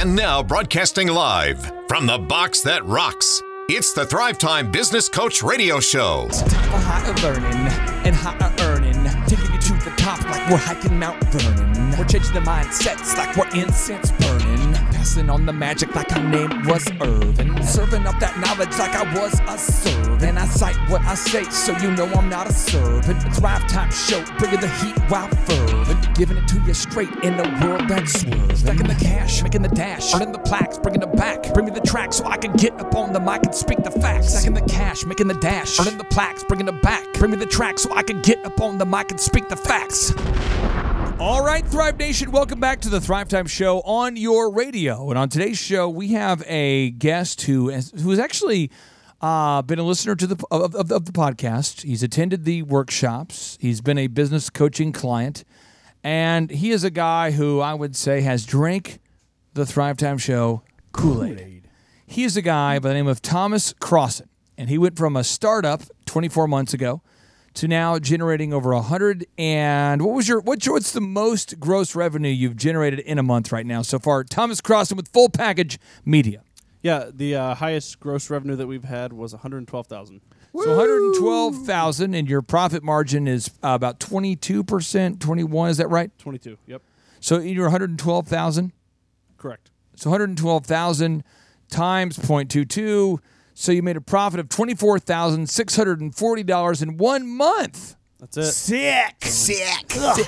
And now broadcasting live from the box that rocks. It's the Thrive Time Business Coach Radio Show. It's time for higher learning and higher earning. Taking you to the top like we're hiking Mount Vernon. We're changing the mindsets like we're incense burning. Passing on the magic like our name was Irvin. Serving up that knowledge like I was a servant. And I cite what I say so you know I'm not a servant. It's Thrive Time Show, bringing the heat while fervent. Giving it to you straight in a world that's swerving. Stacking the cash, making the dash, earning the plaques, bringing it back. Bring me the track so I can get up on the mic and speak the facts. Stacking the cash, making the dash, earning the plaques, bringing it back. Bring me the track so I can get up on the mic and speak the facts. All right, Thrive Nation, welcome back to the Thrive Time Show on your radio. And on today's show, we have a guest who has actually been a listener to the podcast. He's attended the workshops. He's been a business coaching client. And he is a guy who I would say has drank the Thrive Time Show Kool-Aid. He is a guy by the name of Thomas Crossan. And he went from a startup 24 months ago to now generating over 100 and what's the most gross revenue you've generated in a month right now so far? Thomas Crossan with Full Package Media. Yeah, the highest gross revenue that we've had was $112,000. So $112,000, and your profit margin is about 22%, 21. Is that right? 22. Yep. So you're $112,000. Correct. So $112,000 times 0.22. So you made a profit of $24,640 in 1 month. That's it. Sick.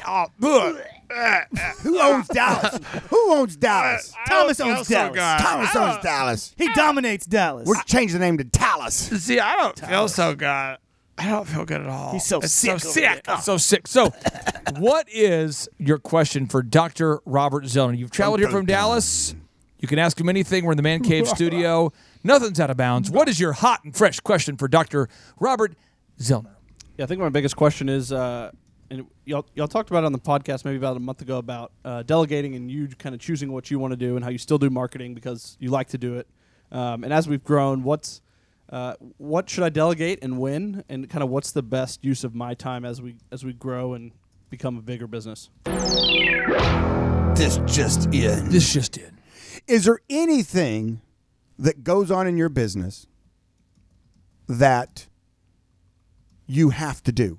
Who owns Dallas? Who owns Dallas? Thomas owns Dallas. Thomas owns Dallas. He dominates Dallas. We're changing the name to Dallas. See, I don't feel so good. I don't feel good at all. He's so sick. I'm so sick. So, what is your question for Dr. Robert Zoellner? You've traveled here from Dallas. You can ask him anything. We're in the Man Cave studio. Nothing's out of bounds. What is your hot and fresh question for Dr. Robert Zoellner? Yeah, I think my biggest question is, and y'all talked about it on the podcast maybe about a month ago about delegating and you kind of choosing what you want to do and how you still do marketing because you like to do it. And as we've grown, what should I delegate and when, and kind of what's the best use of my time as we grow and become a bigger business? This just in. Is there anything that goes on in your business that you have to do?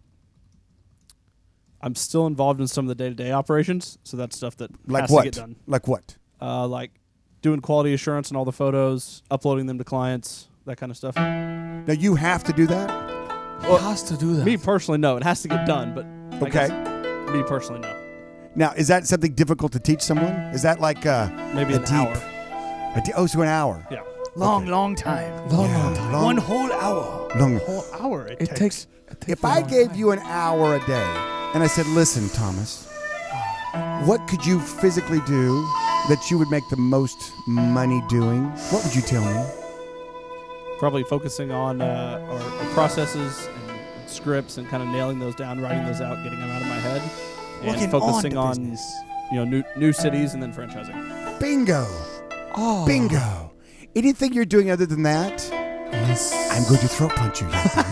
I'm still involved in some of the day-to-day operations, so that's stuff that has what? to get done. Like what? Like doing quality assurance on all the photos, uploading them to clients, that kind of stuff. Now, you have to do that? He has to do that. Me personally, no. It has to get done, but Okay. Me personally, no. Now, is that something difficult to teach someone? Is that like Maybe an hour. So an hour? Yeah. Long time. Long Yeah, time. One whole hour. Long. Whole hour It takes If a I long gave time. you an hour a day and I said, listen, Thomas, what could you physically do that you would make the most money doing? What would you tell me? Probably focusing on our processes and scripts and kind of nailing those down, writing those out, getting them out of my head, Working and focusing on on the business. new cities and then franchising. Bingo. Oh. Bingo. Anything you're doing other than that? Yes. I'm going to throat punch you.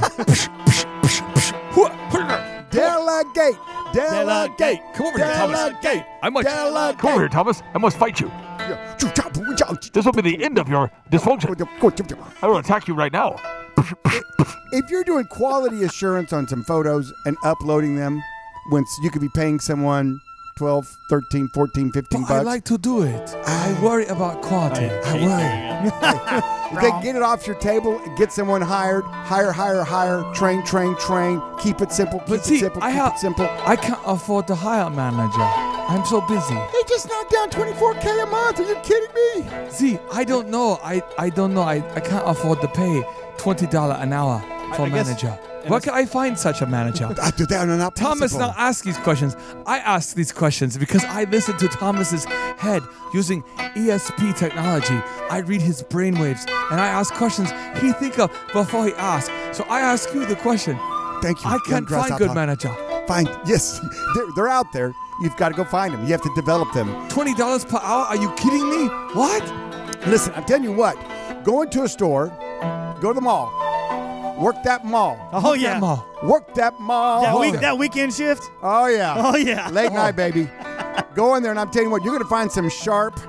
Delegate. Delegate. Come over here, Thomas. Delegate. I might Delegate. Come over here, Thomas. I must fight you. This will be the end of your dysfunction. I will attack you right now. If you're doing quality assurance on some photos and uploading them, when you could be paying someone 12, 13, 14, 15 But bucks. I like to do it. I worry about quality. I worry. Okay, get it off your table, get someone hired, hire, train, keep it simple, keep But see, it simple, keep it simple. I can't afford to hire a manager. I'm so busy. He just knocked down $24K a month. Are you kidding me? See, I don't know. I don't know. I can't afford to pay $20 an hour for a I guess- manager. Where can I find such a manager? They're not Thomas possible. now asks these questions. I ask these questions because I listen to Thomas's head using ESP technology. I read his brainwaves and I ask questions he think of before he asks. So I ask you the question. Thank you. I can't find good manager. Find, yes, they're out there. You've got to go find them. You have to develop them. $20 per hour? Are you kidding me? What? Listen, I'm telling you what. Go into a store, go to the mall, work that mall. Oh, yeah. Work that mall. That weekend shift? Oh, yeah. Oh, yeah. Late night, baby. Go in there, and I'm telling you what, you're going to find some sharp,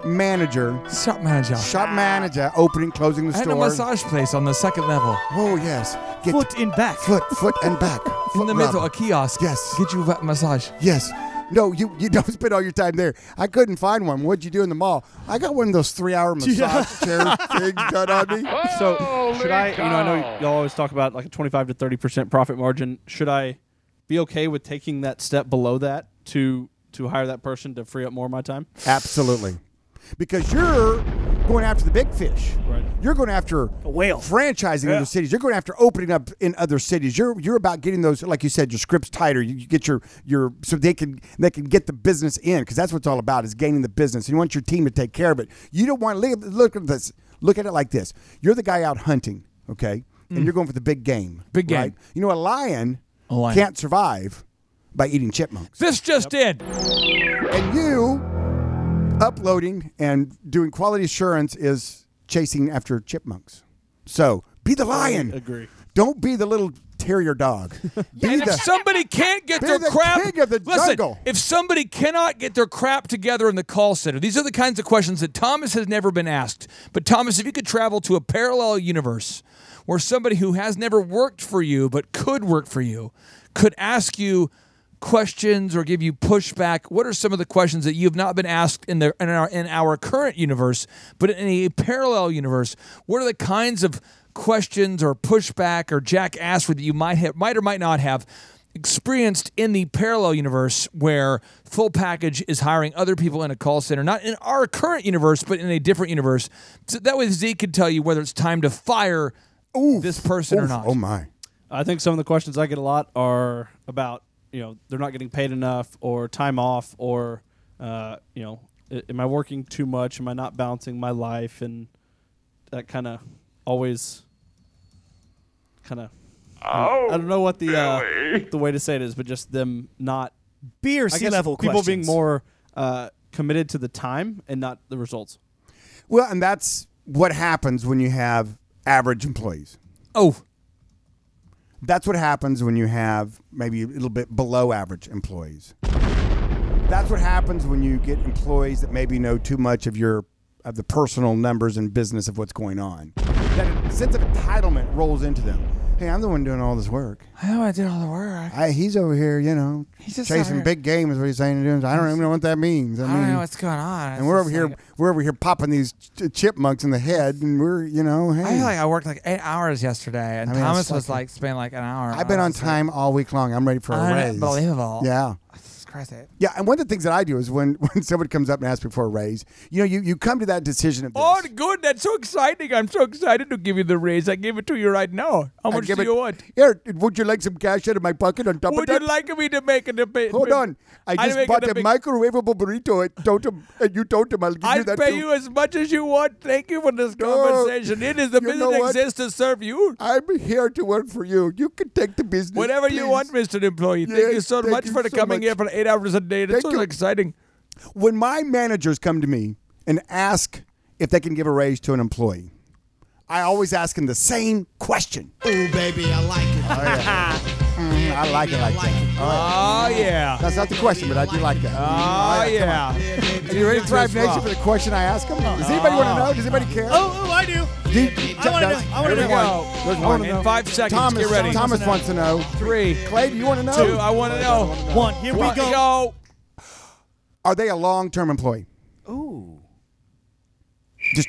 manager, Shop manager. shop manager, opening, closing the I had a store. massage place on the second level. Oh yes, get Foot in back. foot and back. In Foot the rub. middle, a kiosk. Yes. Get you a massage. Yes. No, you don't spend all your time there. I couldn't find one. What'd you do in the mall? I got one of those 3-hour massage chair things done on me. So should I? I know y'all always talk about like a 25 to 30% profit margin. Should I be okay with taking that step below that to hire that person to free up more of my time? Absolutely. Because you're going after the big fish. Right. You're going after A whale. franchising in other cities. You're going after opening up in other cities. You're about getting those, like you said, your scripts tighter. You get your so they can get the business in, because that's what it's all about, is gaining the business. And you want your team to take care of it. You don't want to look at this. Look at it like this. You're the guy out hunting, okay? And you're going for the big game. Big game. Right? You know, a lion lion. can't survive by eating chipmunks. This just in. And you uploading and doing quality assurance is chasing after chipmunks. So be the lion. Agree. Don't be the little terrier dog. Be And if the somebody can't get be their the crap, king of the listen, jungle. if somebody cannot get their crap together in the call center, these are the kinds of questions that Thomas has never been asked. But Thomas, if you could travel to a parallel universe where somebody who has never worked for you but could work for you could ask you questions or give you pushback, what are some of the questions that you have not been asked in our current universe, but in a parallel universe? What are the kinds of questions or pushback or jackassery that you might or might not have experienced in the parallel universe where Full Package is hiring other people in a call center, not in our current universe, but in a different universe? So that way Zeke can tell you whether it's time to fire this person or not. Oh my. I think some of the questions I get a lot are about, they're not getting paid enough, or time off, or, am I working too much? Am I not balancing my life? And that kind of always I don't know what the way to say it is, but just them not Beer I sea guess level people questions. being more committed to the time and not the results. Well, and that's what happens when you have average employees. Oh, That's what happens when you have maybe a little bit below average employees. That's what happens when you get employees that maybe know too much of the personal numbers and business of what's going on. That sense of entitlement rolls into them. Hey, I'm the one doing all this work. I know I did all the work. He's over here, He's just chasing over here. big game is what he's saying to do. I don't even know what that means. I don't know what's going on. and we're over here popping these chipmunks in the head, and we're, hey. I feel like I worked like 8 hours yesterday, and I mean, Thomas it's was like- like spent like an hour. I've been on time all week long. I'm ready for a raise. Unbelievable. Yeah. It's crazy. Yeah, and one of the things that I do is when someone comes up and asks me for a raise, you come to that decision of this. Oh, good. That's so exciting. I'm so excited to give you the raise. I give it to you right now. How much do you want? Here, would you like some cash out of my pocket on top Would of that? you like me to make it a bit? Hold on. I just bought a microwavable burrito at Totem, and you told him I'll give you I'll that pay too. you as much as you want. Thank you for this No, conversation. It is the you know business what? exists to serve you. I'm here to work for you. You can take the business. Whatever you please. want, Mr. Employee. Thank you Yes, so thank much you for so coming much. here for 8 hours a day. That's Thank so you. exciting. When my managers come to me and ask if they can give a raise to an employee, I always ask them the same question. Ooh, baby, I like it. I like it like that. Oh, yeah. That's not the question, but I do like that. Oh, yeah. Are you ready to Thrive Nation for the question I ask them? Does anybody want to know? Does anybody care? Oh, I do. I wanna know. I wanna There's know. one. There's one. In 5 seconds, Thomas, get ready. Thomas wants to know. 3, Clay, do you want to know? 2, I want to know. One. Here we go. Are they a long-term employee? Ooh. Just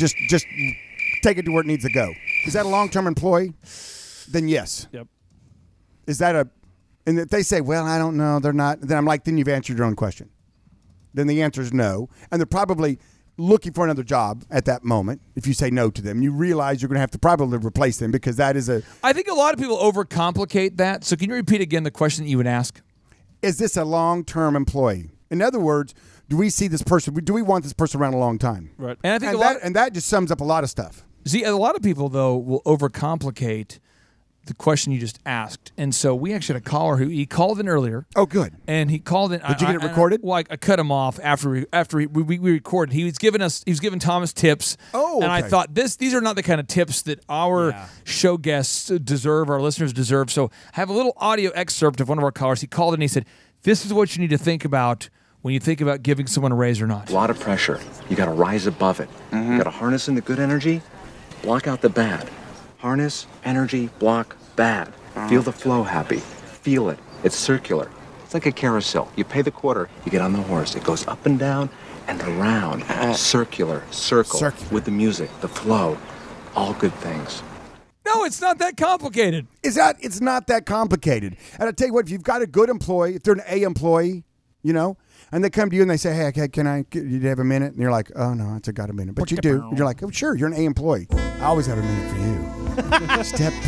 take it to where it needs to go. Is that a long-term employee? Then yes. Yep. Is that and if they say, well, I don't know, they're not, then I'm like, then you've answered your own question. Then the answer is no. And they're probably looking for another job at that moment. If you say no to them, you realize you're going to have to probably replace them, because that is I think a lot of people overcomplicate that. So can you repeat again the question that you would ask? is this a long-term employee? In other words, do we want this person around a long time? Right. And I think that just sums up a lot of stuff. See, a lot of people, though, will overcomplicate the question you just asked. And so we actually had a caller he called in earlier. Oh, good. And he called in. Did you get it recorded? I cut him off after we recorded. He was giving Thomas tips. Oh, and I okay. thought these are not the kind of tips that our show guests deserve, our listeners deserve. So I have a little audio excerpt of one of our callers. He called in and he said, "This is what you need to think about when you think about giving someone a raise or not? A lot of pressure. You got to rise above it. You got to harness in the good energy, block out the bad. Harness, energy, block, bad. Feel the flow happy. Feel it. It's circular. It's like a carousel. You pay the quarter, you get on the horse. It goes up and down and around. Circular, circle. With the music, the flow. All good things. No, it's not that complicated. It's not that complicated. And I tell you what, if you've got a good employee, if they're an A employee, you know, and they come to you and they say, hey, can you have a minute? And you're like, oh, no, I got a minute. But you do. And you're like, oh, sure, you're an A employee. I always have a minute for you.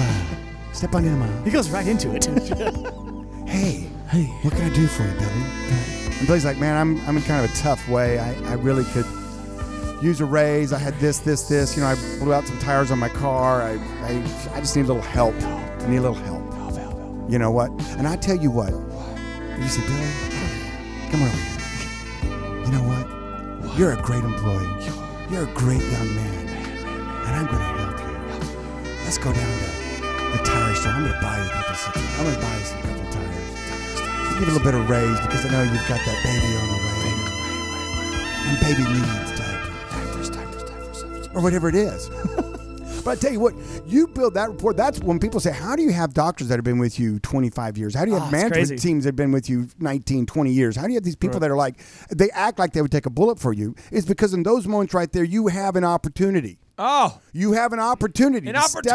Step on into my office. He goes right into it. Hey, what can I do for you, Billy? And Billy's like, man, I'm in kind of a tough way. I really could use a raise. I had this. You know, I blew out some tires on my car. I just need a little help. I need a little help. You know what? And I tell you what. You say, Billy, come over here. You know what? You're a great employee. You're a great young man. And I'm going to help you. Let's go down to the tire store. I'm going to buy you a couple of I'm going to buy you some couple of tires. Give you a little bit of raise because I know you've got that baby on the way. And baby needs diapers, or whatever it is. But I tell you what, you build that rapport. That's when people say, how do you have doctors that have been with you 25 years? How do you have management teams that have been with you 19, 20 years? How do you have these people that are like, they act like they would take a bullet for you? It's because in those moments right there, you have an opportunity. Oh. You have an opportunity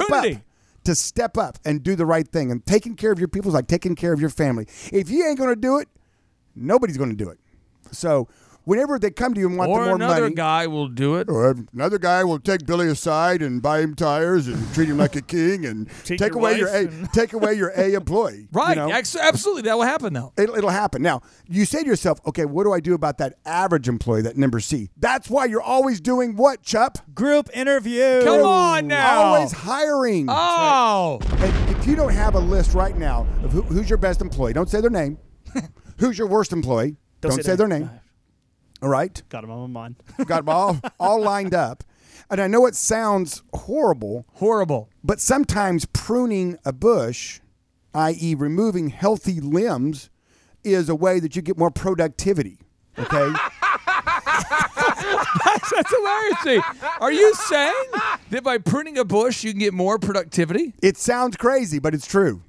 to step up and do the right thing. And taking care of your people is like taking care of your family. If you ain't going to do it, nobody's going to do it. So whenever they come to you and want the more money. Or another guy will do it. Or another guy will take Billy aside and buy him tires and treat him like a king and take away your A employee. Right. You know? Absolutely. That will happen, though. It'll happen. Now, you say to yourself, okay, what do I do about that average employee, that number C? That's why you're always doing what, Chup? Group interview. Come on now. Always hiring. Oh. And if you don't have a list right now of who's your best employee, don't say their name. Who's your worst employee? Don't say their name. All right? Got them on my mind. Got them all lined up. And I know it sounds horrible. But sometimes pruning a bush, i.e. removing healthy limbs, is a way that you get more productivity. Okay? That's hilarious. Are you saying that by pruning a bush, you can get more productivity? It sounds crazy, but it's true.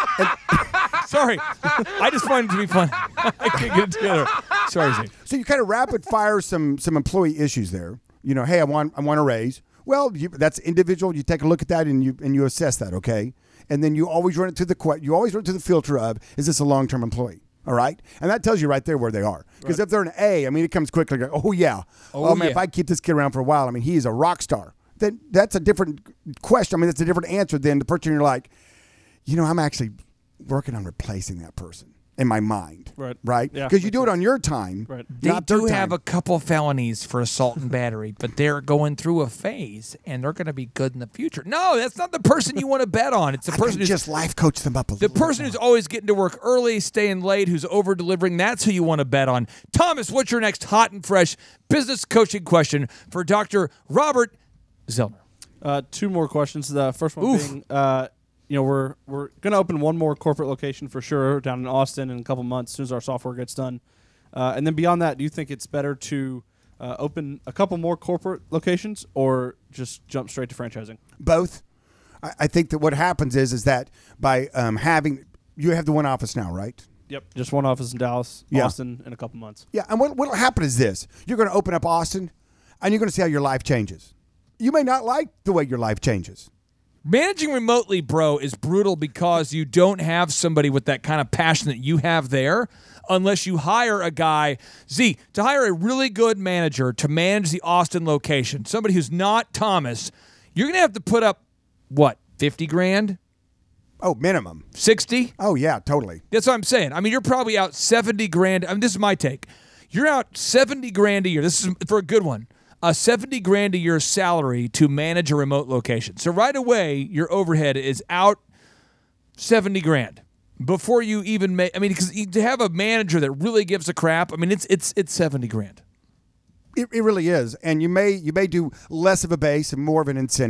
Sorry. I just wanted it to be fun. I can't get it together. Sorry, Zane. So you kind of rapid fire some employee issues there. You know, hey, I want a raise. Well, that's individual. You take a look at that and you assess that, okay? And then you always run it to the filter of, is this a long-term employee? All right? And that tells you right there where they are. Because if they're an A, I mean, it comes quickly. Like, oh, yeah. Oh, man, if I keep this kid around for a while, I mean, he is a rock star. Then that's a different question. I mean, that's a different answer than the person you're like, you know, I'm actually working on replacing that person in my mind. Right? Yeah. Because you do it on your time. Right. They do have a couple felonies for assault and battery, but they're going through a phase, and they're going to be good in the future. No, that's not the person you want to bet on. It's the person who's just life coach them up a little. The person who's always getting to work early, staying late, who's over-delivering. That's who you want to bet on. Thomas, what's your next hot and fresh business coaching question for Dr. Robert Zellner? Two more questions. The first one being, we're going to open one more corporate location for sure down in Austin in a couple months as soon as our software gets done. And then beyond that, do you think it's better to open a couple more corporate locations or just jump straight to franchising? Both. I think that what happens is that by you have the one office now, right? Yep. Just one office in Dallas, Austin in a couple months. Yeah. And what will happen is this. You're going to open up Austin and you're going to see how your life changes. You may not like the way your life changes. Managing remotely, bro, is brutal because you don't have somebody with that kind of passion that you have there unless you hire a guy. Z, to hire a really good manager to manage the Austin location, somebody who's not Thomas, you're going to have to put up, what, 50 grand? Oh, minimum. 60? Oh, yeah, totally. That's what I'm saying. I mean, you're probably out 70 grand. I mean, this is my take. You're out 70 grand a year. This is for a good one. A 70 grand a year salary to manage a remote location. So right away, your overhead is out 70 grand before you even make. I mean, because to have a manager that really gives a crap, I mean, it's 70 grand. It really is, and you may do less of a base and more of an incentive.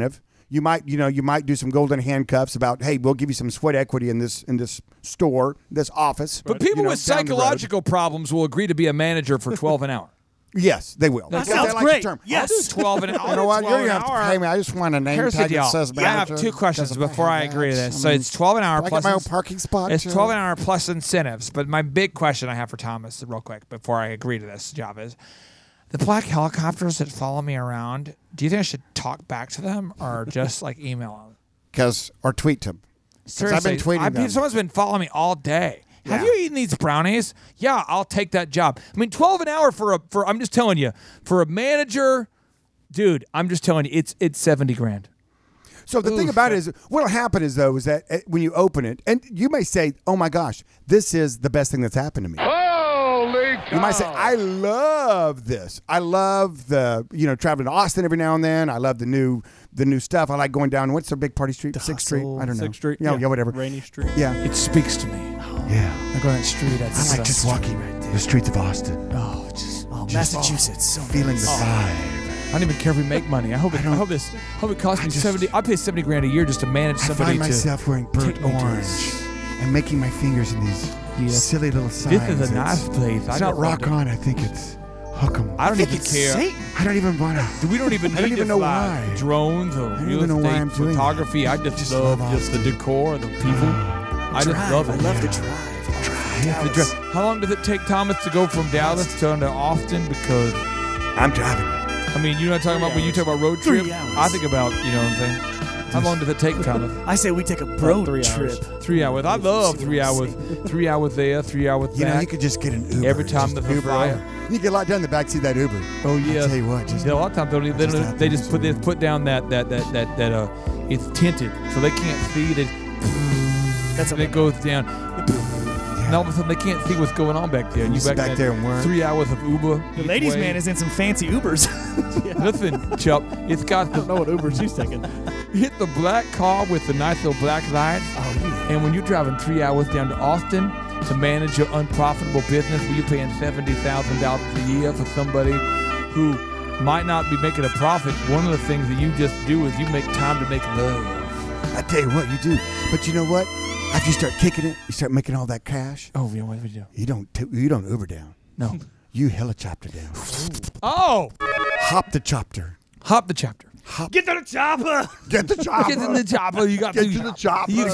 You might do some golden handcuffs about, hey, we'll give you some sweat equity in this store, this office. But people with down the road. psychological problems will agree to be a manager for $12 an hour. Yes, they will. That They sounds like great. the term. Yes. I'll do 12 an hour. You know what? $12 You're an gonna have to hour. pay me. I just want a name Here's the tag deal. that says I have manager. 2 questions 'Cause if before I had agree to that, this. So it's 12 an hour do I plus. get my own parking spot. It's too? 12 an hour plus incentives. But my big question I have for Thomas, real quick, before I agree to this job is, the black helicopters that follow me around, do you think I should talk back to them or just like email them? Or tweet them. Seriously, I've been tweeting them. Someone's been following me all day. Have Yeah. you eaten these brownies? Yeah, I'll take that job. I mean, 12 an hour for I'm just telling you, for a manager, dude, I'm just telling you, it's 70 grand. So the thing about it is, what'll happen is that when you open it, and you may say, "Oh my gosh, this is the best thing that's happened to me." Holy cow. You might say, "I love this. I love the traveling to Austin every now and then. I love the new stuff. I like going down. What's the big party street? 6th Street. I don't know. 6th Street. Yeah, whatever. Rainy Street. Yeah, It speaks to me. yeah. I go on that street. I like just walking the streets of Austin, Oh, just. Oh, Massachusetts. So feeling the nice. vibe. I don't even care if we make money. I hope it costs me 70. I pay 70 grand a year just to manage I somebody find myself wearing burnt take me to orange and making my fingers in these silly little signs. This is a nice place. It's not rock on. I think it's hook 'em. I don't even It's care. Satan. I don't even want to. We don't even I don't need even to know fly why. drones or I don't real even know why estate I'm doing photography. that. I just Just love love just the Austin. decor, the people. I just love it. I love the drive. The dri- How long does it take Thomas to go from Dallas to Austin? Because I'm driving. I mean, you're not talking about when you talk about road 3 trip. hours. I think about you know what I'm saying. How long does it take, Thomas? I say we take a road 3 hours. trip. 3 hours. I love 3 hours. 3 hours there, 3 hours You know, back. you could just get an Uber. Every time just there's a Uber flyer. over. You get a lot done in the backseat of that Uber. Oh yeah. I tell you what, just Yeah, a lot of times they just have they to just do put down that it's tinted so they can't see that That's it goes down. And all of a sudden they can't see what's going on back there. And you Just back in there and work. 3 hours of Uber. The each ladies' way. man is in some fancy Ubers. Listen, Chuck, it's got I don't know what Uber she's taking. hit the black car with the nice little black lights. Oh, yeah. And when you're driving 3 hours down to Austin to manage your unprofitable business where you're paying $70,000 a year for somebody who might not be making a profit, one of the things that you just do is you make time to make love. I tell you what, you do. But you know what? After you start kicking it, you start making all that cash. Oh, yeah, what do you do? You don't Uber down. No. You helicopter down. Oh! Hop the chopper. Hop the chapter. Get to the chopper. Get the chopper. Get in the chopper. You got Get to the chopper. You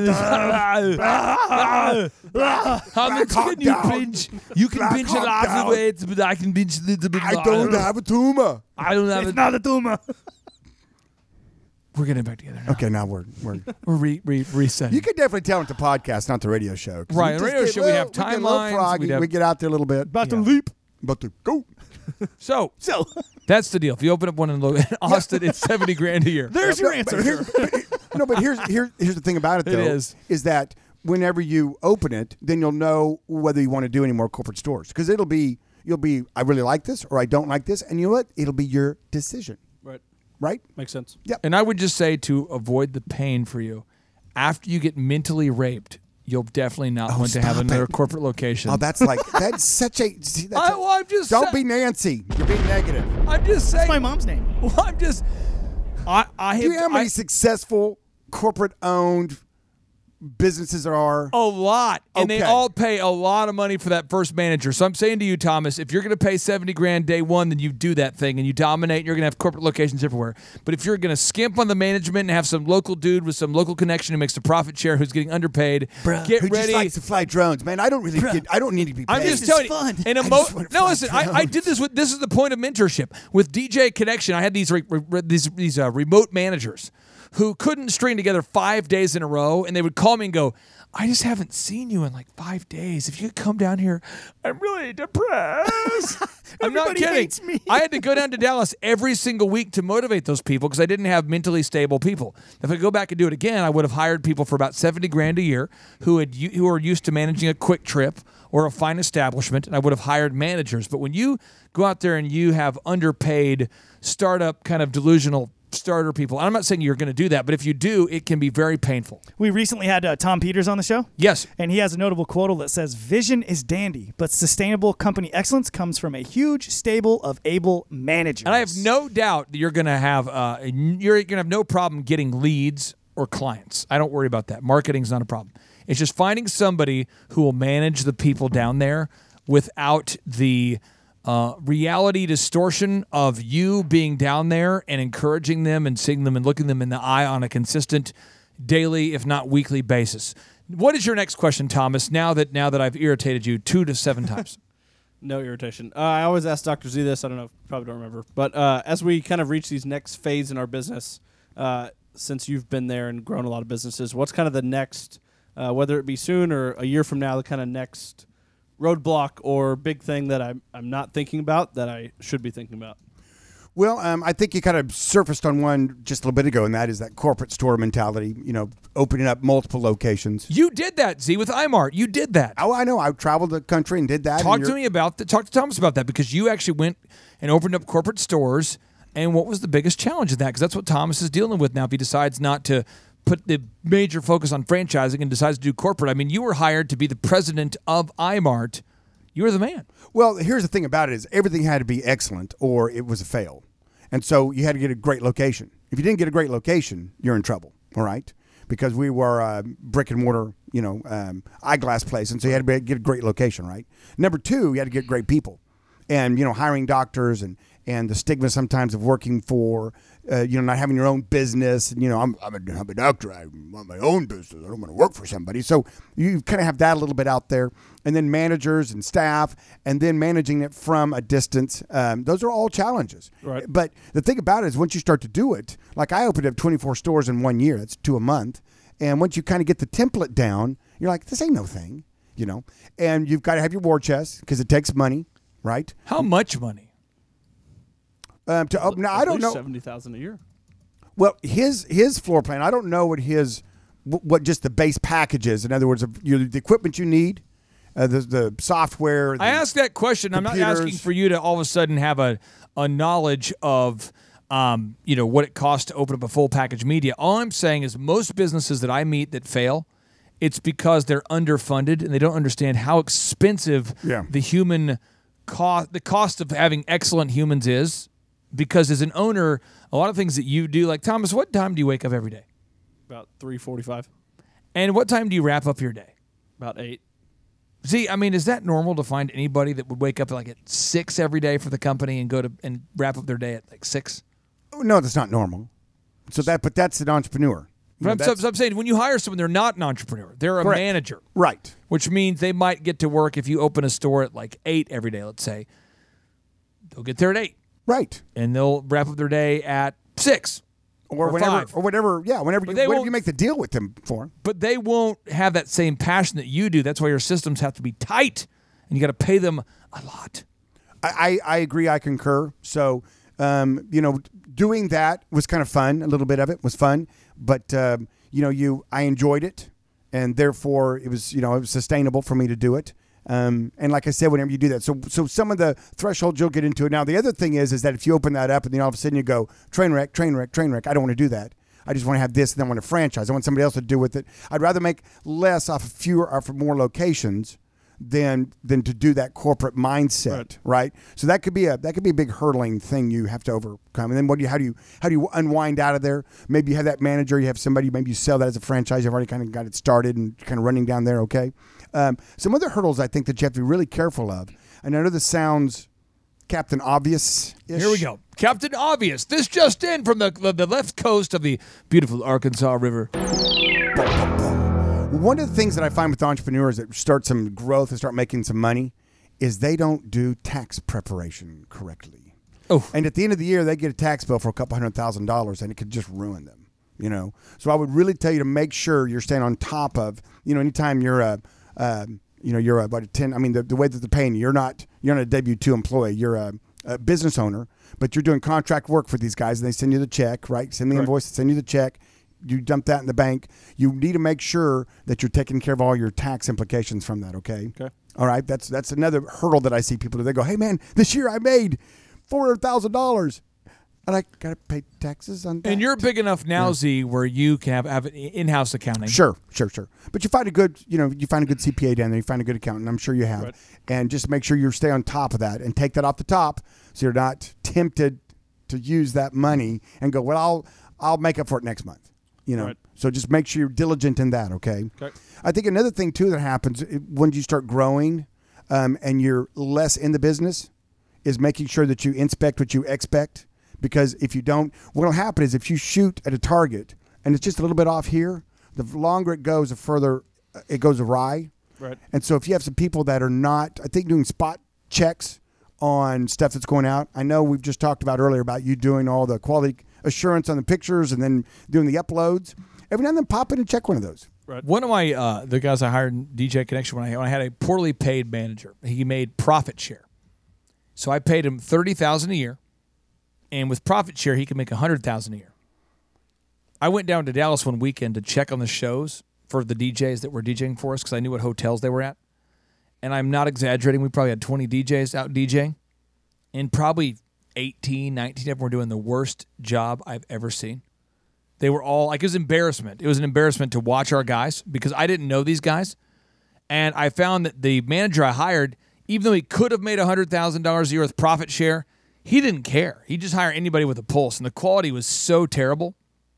Hawk you down. pinch. You can Black pinch a Hawk lot down. of weights, but I can pinch a little bit. I more. don't have a tumor. I don't have It's it. not a tumor. We're getting back together now. Okay, now we're We're resetting. you can definitely tell it's a podcast, not the radio show. 'Cause Right, we the just radio get- show, we have we get a little timelines, froggy, we'd have- we get out there a little bit. About to Yeah. leap. About to go. So So that's the deal. If you open up one in Austin, it's 70 grand a year. there's your But answer. here's the thing about it, though. It is. that whenever you open it, then you'll know whether you want to do any more corporate stores. Because you'll be, I really like this or I don't like this. And you know what? It'll be your decision. Right. Right? Makes sense. And I would just say to avoid the pain for you, after you get mentally raped, you'll definitely not want to have stop another it. corporate location. Oh, that's such a. See, that's I'm just don't sa- be Nancy. You're being negative. I'm just saying. That's my mom's name. Well, I'm just. I have. Do you know how many successful corporate owned businesses there are? A lot. And they Okay. all pay a lot of money for that first manager. So I'm saying to you, Thomas, if you're going to pay 70 grand day one, then you do that thing and you dominate and you're going to have corporate locations everywhere. But if you're going to skimp on the management and have some local dude with some local connection who makes the profit share who's getting underpaid, get Who ready. just likes to fly drones, man? I don't need to be paid. I'm This just is telling fun. you. And I just wanna no, fly listen. I drones. did this with. This is the point of mentorship with DJ Connection. I had these remote managers who couldn't string together 5 days in a row, and they would call me and go, "I just haven't seen you in like 5 days. If you could come down here, I'm really depressed." I'm not Everybody kidding. hates me. I had to go down to Dallas every single week to motivate those people because I didn't have mentally stable people. If I go back and do it again, I would have hired people for about 70 grand a year who are used to managing a quick trip or a fine establishment, and I would have hired managers. But when you go out there and you have underpaid startup kind of delusional starter people. I'm not saying you're going to do that, but if you do, it can be very painful. We recently had Tom Peters on the show. Yes. And he has a notable quote that says, "Vision is dandy, but sustainable company excellence comes from a huge stable of able managers." And I have no doubt that you're going to have no problem getting leads or clients. I don't worry about that. Marketing's not a problem. It's just finding somebody who will manage the people down there without the reality distortion of you being down there and encouraging them and seeing them and looking them in the eye on a consistent daily, if not weekly basis. What is your next question, Thomas, now that I've irritated you 2 to 7 times? No irritation. I always ask Dr. Z this. I don't know. Probably don't remember. But as we kind of reach these next phase in our business, since you've been there and grown a lot of businesses, what's kind of the next, whether it be soon or a year from now, the kind of next roadblock or big thing that I'm not thinking about that I should be thinking about? Well, I think you kind of surfaced on one just a little bit ago, and that is that corporate store mentality, opening up multiple locations. You did that, Z, with iMart. You did that. Oh, I know. I traveled the country and did that. Talk to Thomas about that, because you actually went and opened up corporate stores, and what was the biggest challenge in that? Because that's what Thomas is dealing with now if he decides not to put the major focus on franchising and decides to do corporate. I mean, you were hired to be the president of iMart. You were the man. Well, here's the thing about it is everything had to be excellent or it was a fail. And so you had to get a great location. If you didn't get a great location, you're in trouble, all right? Because we were a brick and mortar, eyeglass place, and so you had to get a great location, right? Number 2, you had to get great people. And, hiring doctors and the stigma sometimes of working for, not having your own business. And, I'm a doctor. I want my own business. I don't want to work for somebody. So you kind of have that a little bit out there. And then managers and staff, and then managing it from a distance. Those are all challenges. Right. But the thing about it is once you start to do it, like I opened up 24 stores in 1 year. That's 2 a month. And once you kind of get the template down, you're like, this ain't no thing, And you've got to have your war chest because it takes money, right? How much money? To open, now I don't know. $70,000 a year. Well, his floor plan, I don't know what just the base package is. In other words, the equipment you need, the software. I asked that question. computers. I'm not asking for you to all of a sudden have a knowledge of what it costs to open up a full package media. All I'm saying is most businesses that I meet that fail, it's because they're underfunded and they don't understand how expensive the human cost, the cost of having excellent humans is. Because as an owner, a lot of things that you do, like Thomas, what time do you wake up every day? About 3:45. And what time do you wrap up your day? About 8. See, I mean, is that normal to find anybody that would wake up at 6 every day for the company and go to and wrap up their day at 6? No, that's not normal. But that's an entrepreneur. I'm saying when you hire someone, they're not an entrepreneur. They're a Correct. manager. Right. Which means they might get to work if you open a store at 8 every day, let's say. They'll get there at 8. Right. And they'll wrap up their day at 6. Or whenever, 5. or whatever, whenever you make the deal with them for. But they won't have that same passion that you do. That's why your systems have to be tight, and you got to pay them a lot. I agree. I concur. So, doing that was kind of fun. A little bit of it was fun, but I enjoyed it, and therefore it was it was sustainable for me to do it. And like I said, whenever you do that, so some of the thresholds you'll get into it. Now, the other thing is that if you open that up and then all of a sudden you go train wreck, I don't want to do that. I just want to have this and then I want to franchise. I want somebody else to do with it. I'd rather make less off of fewer or more locations than to do that corporate mindset, right? So that could be a big hurdling thing you have to overcome. And then how do you unwind out of there? Maybe you have that manager, you have somebody, maybe you sell that as a franchise. You've already kind of got it started and kind of running down there. Okay. Some other hurdles I think that you have to be really careful of. And I know this sounds Captain Obvious. Here we go. Captain Obvious. This just in from the left coast of the beautiful Arkansas River. One of the things that I find with entrepreneurs that start some growth and start making some money is they don't do tax preparation correctly. Oh. And at the end of the year, they get a tax bill for $200,000 and it could just ruin them, So I would really tell you to make sure you're staying on top of, anytime you're you're about a 10. I mean, the way that they're paying you, you're not a W-2 employee. You're a business owner, but you're doing contract work for these guys, and they send you the check, right? Send the invoice, send you the check. You dump that in the bank. You need to make sure that you're taking care of all your tax implications from that. Okay. All right. That's another hurdle that I see people do. They go, "Hey man, this year I made $400,000." And I got to pay taxes on that. And you're big enough now, Z, where you can have in-house accounting. Sure. But you find a good, CPA down there. You find a good accountant. I'm sure you have. Right. And just make sure you stay on top of that and take that off the top so you're not tempted to use that money and go, well, I'll make up for it next month. Right. So just make sure you're diligent in that, okay? I think another thing, too, that happens when you start growing and you're less in the business is making sure that you inspect what you expect. Because if you don't, what will happen is if you shoot at a target and it's just a little bit off here, the longer it goes, the further it goes awry. Right. And so if you have some people that are not, I think, doing spot checks on stuff that's going out. I know we've just talked about earlier about you doing all the quality assurance on the pictures and then doing the uploads. Every now and then pop in and check one of those. Right. One of my the guys I hired in DJ Connection when I had a poorly paid manager, he made profit share. So I paid him $30,000 a year. And with profit share, he could make $100,000 a year. I went down to Dallas one weekend to check on the shows for the DJs that were DJing for us because I knew what hotels they were at. And I'm not exaggerating. We probably had 20 DJs out DJing. And probably 18, 19 of them were doing the worst job I've ever seen. They were all, like, it was embarrassment. It was an embarrassment to watch our guys because I didn't know these guys. And I found that the manager I hired, even though he could have made $100,000 a year with profit share, he didn't care. He just hired anybody with a pulse, and the quality was so terrible.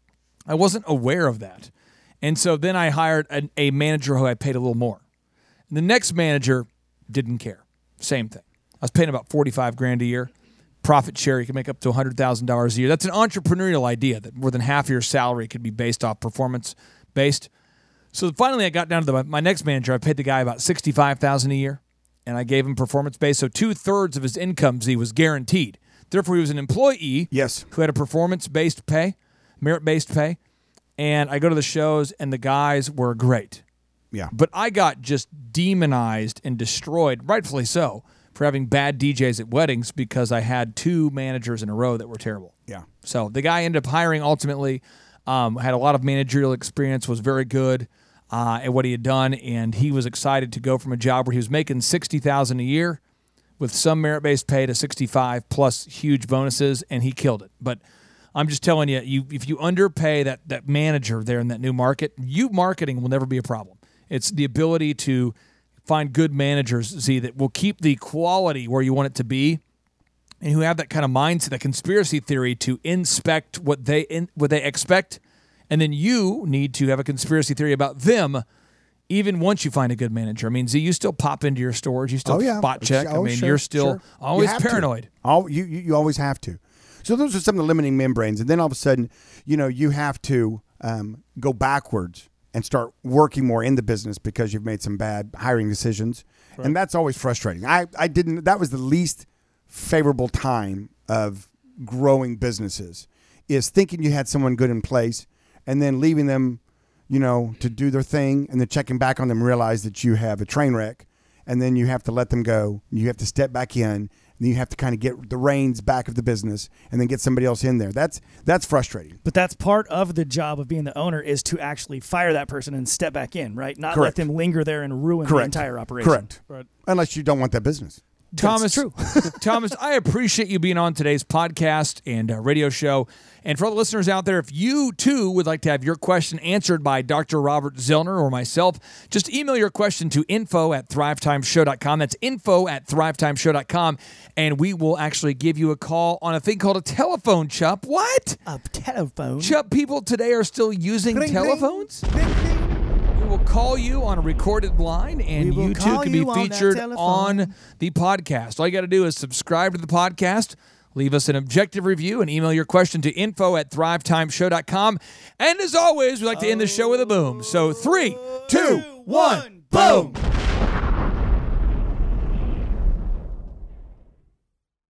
I wasn't aware of that. And so then I hired a manager who I paid a little more. And the next manager didn't care. Same thing. I was paying about $45,000 a year. Profit share, you can make up to $100,000 a year. That's an entrepreneurial idea that more than half of your salary could be based off performance-based. So finally I got down to my next manager. I paid the guy about $65,000 a year. And I gave him performance-based, so 2/3 of his income was guaranteed. Therefore, he was an employee who had a performance-based pay, merit-based pay. And I go to the shows, and the guys were great. Yeah. But I got just demonized and destroyed, rightfully so, for having bad DJs at weddings because I had 2 managers in a row that were terrible. Yeah. So the guy ended up hiring ultimately, had a lot of managerial experience, was very good. At what he had done, and he was excited to go from a job where he was making $60,000 a year with some merit-based pay to $65,000 plus huge bonuses, and he killed it. But I'm just telling you, if you underpay that manager there in that new market, marketing will never be a problem. It's the ability to find good managers, Z, that will keep the quality where you want it to be, and who have that kind of mindset, that conspiracy theory to inspect what they expect. And then you need to have a conspiracy theory about them even once you find a good manager. I mean, Z, you still pop into your stores. You still spot check. You're still always paranoid. You always have to. So those are some of the limiting membranes. And then all of a sudden, you have to go backwards and start working more in the business because you've made some bad hiring decisions. Right. And that's always frustrating. That was the least favorable time of growing businesses, is thinking you had someone good in place and then leaving them, to do their thing, and then checking back on them, realize that you have a train wreck, and then you have to let them go. You have to step back in, and then you have to kind of get the reins back of the business, and then get somebody else in there. That's frustrating. But that's part of the job of being the owner, is to actually fire that person and step back in, right? Not let them linger there and ruin the entire operation. Correct. Right. Unless you don't want that business. Thomas, Thomas, I appreciate you being on today's podcast and radio show. And for all the listeners out there, if you too would like to have your question answered by Dr. Robert Zellner or myself, just email your question to info@thrivetimeshow.com. That's info@thrivetimeshow.com. And we will actually give you a call on a thing called a telephone, Chup. What? A telephone? Chup, people today are still using telephones? We'll call you on a recorded line, and you too can be featured on the podcast. All you got to do is subscribe to the podcast, leave us an objective review, and email your question to info@thrivetimeshow.com. And as always, we like to end the show with a boom. So 3, 2, 1, boom!